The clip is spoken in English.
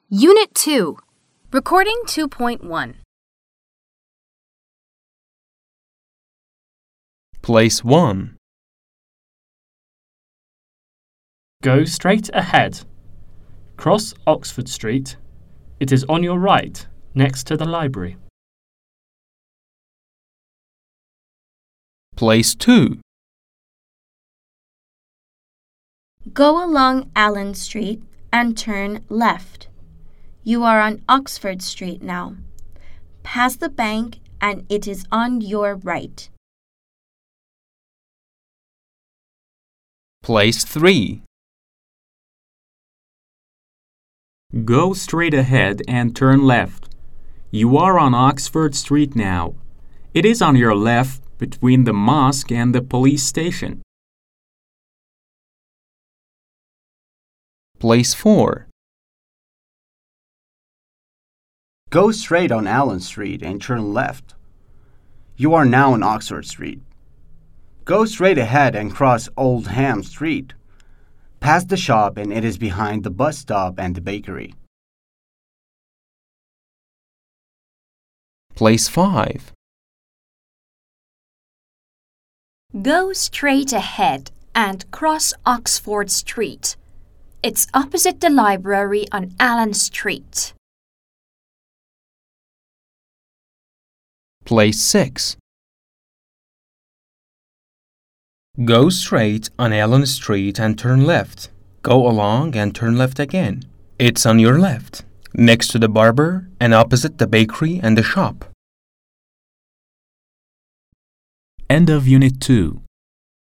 Unit 2. Recording 2.1. Place 1. Go straight ahead. Cross Oxford Street. It is on your right, next to the library. Place 2. Go along Allen Street and turn left. You are on Oxford Street now. Pass the bank and it is on your right. Place 3. Go straight ahead and turn left. You are on Oxford Street now. It is on your left between the mosque and the police station. Place 4. Go straight on Allen Street and turn left. You are now on Oxford Street. Go straight ahead and cross Oldham Street. Pass the shop and it is behind the bus stop and the bakery. Place 5. Go straight ahead and cross Oxford Street. It's opposite the library on Allen Street. Place 6. Go straight on Allen Street and turn left. Go along and turn left again. It's on your left, next to the barber and opposite the bakery and the shop. End of Unit 2.